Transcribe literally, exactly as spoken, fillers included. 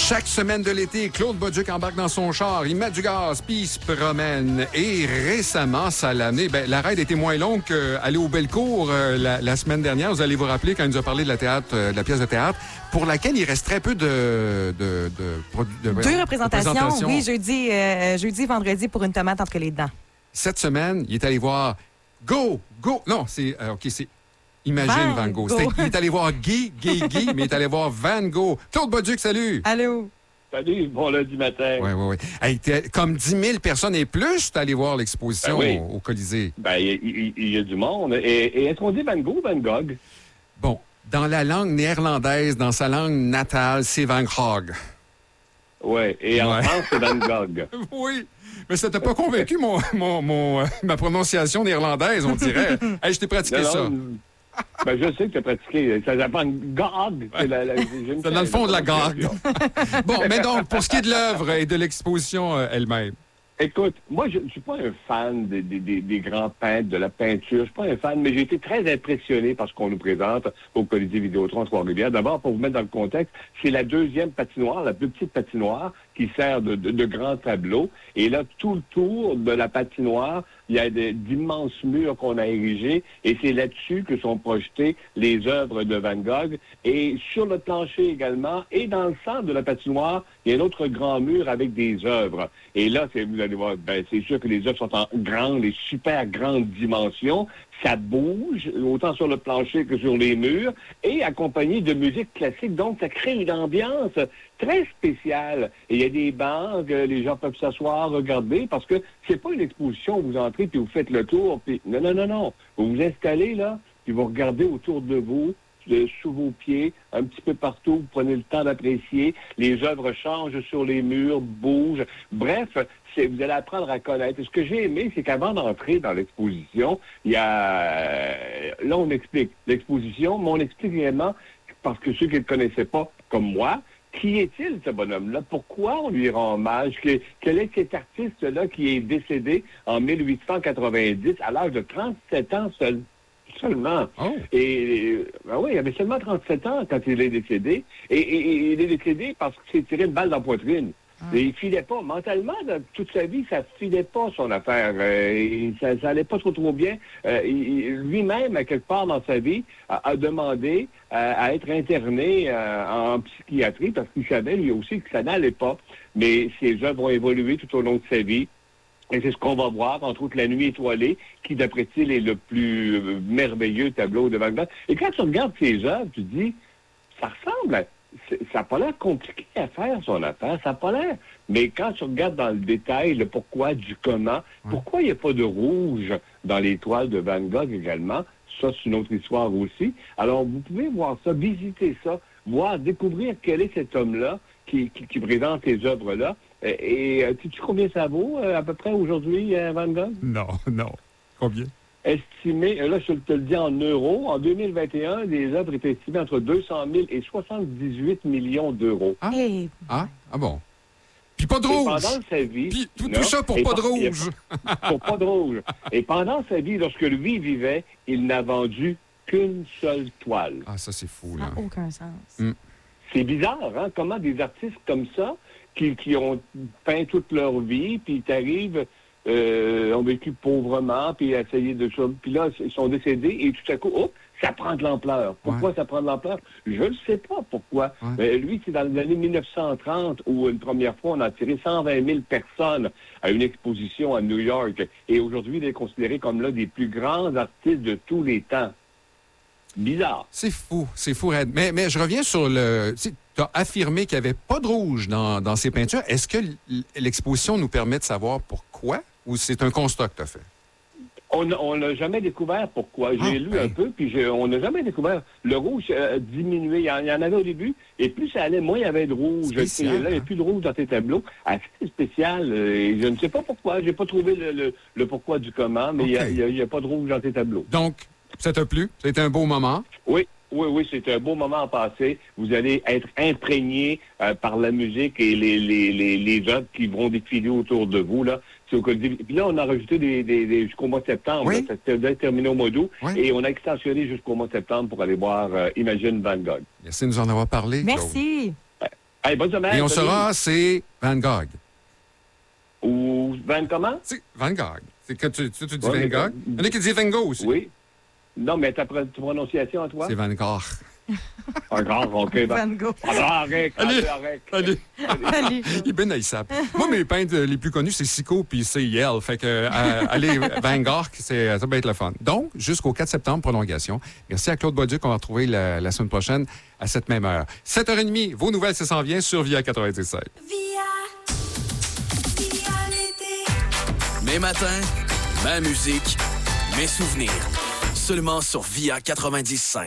Chaque semaine de l'été, Claude Bolduc embarque dans son char, il met du gaz, puis il se promène. Et récemment, ça l'a amené... Ben, la raid était moins longue qu'aller au Bellecour euh, la, la semaine dernière. Vous allez vous rappeler quand il nous a parlé de la, théâtre, euh, de la pièce de théâtre, pour laquelle il reste très peu de... de, de, de, de Deux représentations, représentations. Oui, jeudi, euh, jeudi, vendredi pour une tomate entre les dents. Cette semaine, il est allé voir Go! Go! Non, c'est... Euh, OK, c'est... Imagine Van, Van Gogh. Gogh. Il est allé voir Guy, Guy, Guy, mais il est allé voir Van Gogh. Claude Bolduc, salut! Allô? Salut, bon lundi matin. Oui, oui, oui. Hey, comme dix mille personnes et plus, tu es allé voir l'exposition ben oui. au, au Colisée. Ben, il y, y, y a du monde. Et, et est-ce qu'on dit Van Gogh ou Van Gogh? Bon, dans la langue néerlandaise, dans sa langue natale, c'est Van Gogh. Oui, et en ouais. France, c'est Van Gogh. Oui. Mais ça t'a pas convaincu, mon, mon, mon, ma prononciation néerlandaise, on dirait. Hey, je t'ai pratiqué non, ça. Non, ben, je sais que tu as pratiqué. Ça s'appelle Gog. Ouais. La, la, c'est dans le fond de la Gog. Bon, mais donc, pour ce qui est de l'œuvre et de l'exposition euh, elle-même. Écoute, moi, je ne suis pas un fan des, des, des, des grands peintres, de la peinture. Je ne suis pas un fan, mais j'ai été très impressionné par ce qu'on nous présente au Colisée Vidéotron Trois-Rivières. D'abord, pour vous mettre dans le contexte, c'est la deuxième patinoire, la plus petite patinoire, qui sert de, de, de grand tableau. Et là, tout le tour de la patinoire, il y a d'immenses murs qu'on a érigés et c'est là-dessus que sont projetées les œuvres de Van Gogh. Et sur le plancher également, et dans le centre de la patinoire, il y a un autre grand mur avec des œuvres. Et là, vous allez voir, ben, c'est sûr que les œuvres sont en grandes et super grandes dimensions. Ça bouge, autant sur le plancher que sur les murs, et accompagné de musique classique. Donc, ça crée une ambiance très spéciale. Et il y a des bancs, les gens peuvent s'asseoir, regarder, parce que c'est pas une exposition où vous entrez puis vous faites le tour. Puis... Non, non, non, non. Vous vous installez, là, puis vous regardez autour de vous, sous vos pieds, un petit peu partout, vous prenez le temps d'apprécier. Les œuvres changent sur les murs, bougent. Bref, c'est, vous allez apprendre à connaître. Et ce que j'ai aimé, c'est qu'avant d'entrer dans l'exposition, il y a... Là, on explique l'exposition, mais on explique également, parce que ceux qui ne le connaissaient pas, comme moi, qui est-il, ce bonhomme-là? Pourquoi on lui rend hommage? Quel est cet artiste-là qui est décédé en mille huit cent quatre-vingt-dix à l'âge de trente-sept ans seul? Seulement. Oh. Et ben oui, il avait seulement trente-sept ans quand il est décédé. Et, et, et il est décédé parce qu'il s'est tiré une balle dans la poitrine. Ah. Et il filait pas. Mentalement, dans toute sa vie, ça filait pas son affaire. Euh, et ça, ça allait pas trop trop bien. Euh, il, lui-même, à quelque part dans sa vie, a, a demandé euh, à être interné euh, en psychiatrie parce qu'il savait lui aussi que ça n'allait pas. Mais ses œuvres ont évolué tout au long de sa vie. Et c'est ce qu'on va voir, entre autres, La Nuit étoilée, qui, d'après-il, est le plus euh, merveilleux tableau de Van Gogh. Et quand tu regardes ses œuvres, tu te dis, ça ressemble à... Ça n'a pas l'air compliqué à faire, son affaire, ça n'a pas l'air. Mais quand tu regardes dans le détail, le pourquoi du comment, ouais. pourquoi il n'y a pas de rouge dans les toiles de Van Gogh également, ça, c'est une autre histoire aussi. Alors, vous pouvez voir ça, visiter ça, voir, découvrir quel est cet homme-là qui, qui, qui présente ces œuvres-là. Et, et sais-tu combien ça vaut euh, à peu près aujourd'hui, euh, Van Gogh? Non, non. Combien? Estimé, là je te le dis en euros, en deux mille vingt et un, les œuvres étaient estimées entre deux cent mille et soixante-dix-huit millions d'euros. Ah, hey. ah, ah bon? Puis pas de rouge! Et pendant sa vie... Puis tout, tout ça pour pas de rouge! Pour pas de rouge. Et pendant sa vie, lorsque lui vivait, il n'a vendu qu'une seule toile. Ah, ça c'est fou, là. Ça n'a aucun sens. Mm. C'est bizarre, hein? Comment des artistes comme ça, qui, qui ont peint toute leur vie, puis t'arrives... Euh, ont vécu pauvrement, puis essayé de choses. Puis là, ils sont décédés, et tout à coup, oh, ça prend de l'ampleur. Pourquoi ouais. ça prend de l'ampleur? Je ne sais pas pourquoi. Ouais. Mais lui, c'est dans l'année mille neuf cent trente où, une première fois, on a attiré cent vingt mille personnes à une exposition à New York. Et aujourd'hui, il est considéré comme l'un des plus grands artistes de tous les temps. Bizarre. C'est fou, c'est fou, Red. Mais, mais je reviens sur le... Tu as affirmé qu'il n'y avait pas de rouge dans, dans ces peintures. Est-ce que l'exposition nous permet de savoir pourquoi? Ou c'est un constat que tu as fait? On n'a jamais découvert pourquoi. J'ai ah, lu ben. un peu, puis je, on n'a jamais découvert. Le rouge a euh, diminué. Il y, en, il y en avait au début, et plus ça allait, moins il y avait de rouge. Spécial, et là, il n'y a plus de rouge dans tes tableaux. Assez spécial. Euh, et je ne sais pas pourquoi. Je n'ai pas trouvé le, le, le pourquoi du comment, mais okay. il n'y a, a, a pas de rouge dans tes tableaux. Donc, ça t'a plu? C'était un beau moment? Oui. Oui, oui, c'est un beau moment à passer. Vous allez être imprégné euh, par la musique et les, les, les, les œuvres qui vont défiler autour de vous, là. Au Puis là, on a rajouté des, des, des, jusqu'au mois de septembre. Oui. Là, ça devait terminer au mois d'août. Oui. Et on a extensionné jusqu'au mois de septembre pour aller voir euh, Imagine Van Gogh. Merci de nous en avoir parlé. Merci. Euh, Hey, bonne semaine. Et on salut. saura, c'est Van Gogh. Ou Van comment? C'est Van Gogh. C'est que tu, tu, tu dis Ouais, Van mais- Gogh. Il y en a qui disent Van Gogh aussi. Oui. Non, mais ta pro- prononciation à toi? C'est Van Gogh. Un grand, OK. Van Ben. Gogh. Alors, arrête, Allez. arrête. Allez. Allez. Il est bien haïssable. Moi, mes peintres les plus connus, c'est Sico puis c'est Yale. Fait que, euh, allez, Van Gogh, c'est, ça va être le fun. Donc, jusqu'au quatre septembre, prolongation. Merci à Claude Bolduc, qu'on va retrouver la, la semaine prochaine à cette même heure. sept heures trente, vos nouvelles, ça s'en vient sur Via quatre-vingt-dix-sept. Via, via l'été. Mes matins, ma musique, mes souvenirs. Seulement sur Via quatre-vingt-dix-cinq.